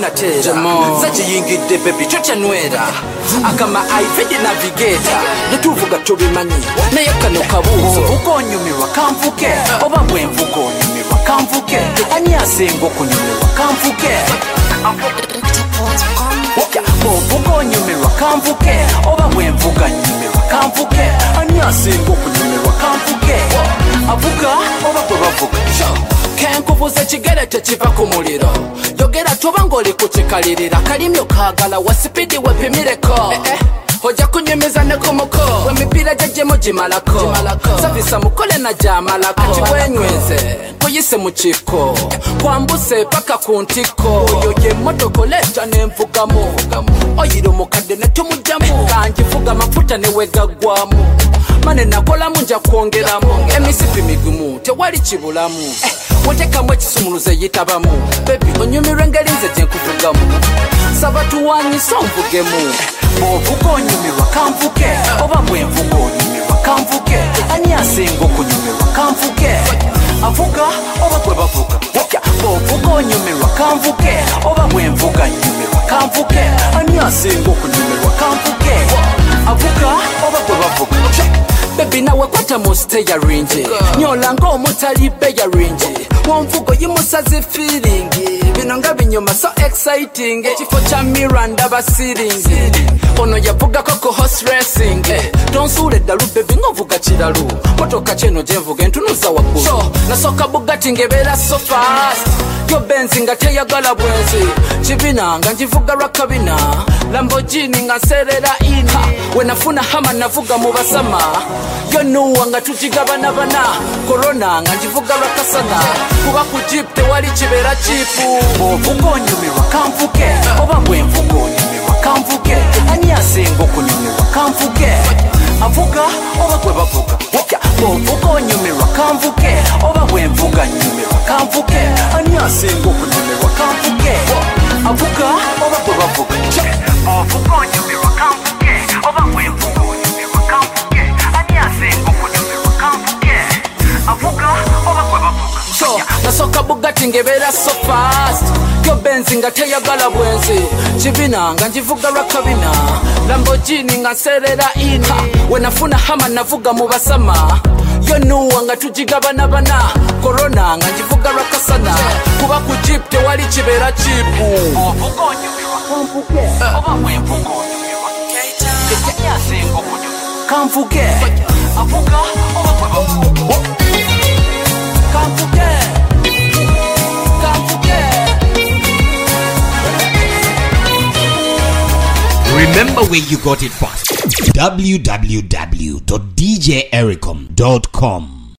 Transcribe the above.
tunatera zakiyingidde baby chochanwera akama iPad navigator netuvuga tubimanyi naye kano kabuuzo ukonyumirwa kamvuke oba bwenvuga onyumirwa kamvuke ani asinga okunyumirwa kamvuke uvuga onyumirwa kamvuke oba bwenvuga nyumirwa kamvuke ani asinga okunyumirwa kamvuke avuga oba gwe bavuga kenkubuza kigere tekiva ku muliro yogera toba ng'oli kukikalirira kalimyo kaagala wa sipidi wepimireko ojja kunyumiza ne ku muko wemipiira gyajjemu gimalako savisa mukole na gyamalako kati bwenyweze kuyise mu kiko kwambuse paka ku ntiko oyo ye mmotoka oleeta n'envugamu oyira omukadde ne tumugjamu kangivuga amafuta ne wegaggwamu mane nakolamu nja kwongeramu emisipi migumu tewali kibulamu wotekamu ekisumuluzo eyitabamu bebi onyumirwa engeri nze gye nkuvugamu saba tuwanyisa onvugemu bw'ovuga onyumirwa kamvuke oba bwenvuga onyumirwa kamvuke ani asinga okunyumirwa kamvuke avuga oba gwe bavuga bw'ovuga onyumirwa kamvuke oba bwenvuga nyumirwa kamvuke ani asinga okunyumirwa kamvuke avuga oba gwe bavuga bebi nawe kwata mu steyaringi nyola ng'omutali beyaringi wonvugo yimusazi feelingi bino nga binyuma so exciting ekifo kya miranda basiringi ono yavugako ku horse racing tonsuula eddalu bebi ng'ovuga kiralu motoka kyeno gyenvuga entunuza waggulu so nasooka bugatti ng'ebeera so fast yo benzi nga teyagala bwenzi kibina nga ngivuga lwakabina lambogini nga nserera ini wenafuna hama navuga mu basama yo nuwa nga tugigabanabana korona nga ngivuga lwakasana kuba ku jeep tewali kibeera chipu ovuga onyumirwa kamvuke oba bwenvuga onyumirwa kamvuke ani asinga okunyumirwa kamvuke avuga oba gwe bavuga ovuga onyumirwa kamvuke oba bwenvuga nyumirwa kamvuke ani asinga okunyumirwa kamvuke avuga oba gwe bavuga ovuga onyumirwa kamvuke oba bwenvuga onyumirwa kamvuke ani asinga okunyumirwa kamvuke avuga oba gwe bavuga so nasooka bugatti ng'ebeera so fast yo benzi nga teyagala bwenzi kibina nga ngivuga lwakabina lambogini nga nserera ini wenafuna hama navuga mu basama yo nuwa nga tugigabanabana korona nga ngivuga lwakasana kuba ku jeep tewali kibeera chipu ovuga onyumirwa kamvuke oba bwenvuga onyumirwa ani asinga okunyumirwa kamvuke avuga oba gwe bavuga kamvuke Remember where you got it first. www.djericom.com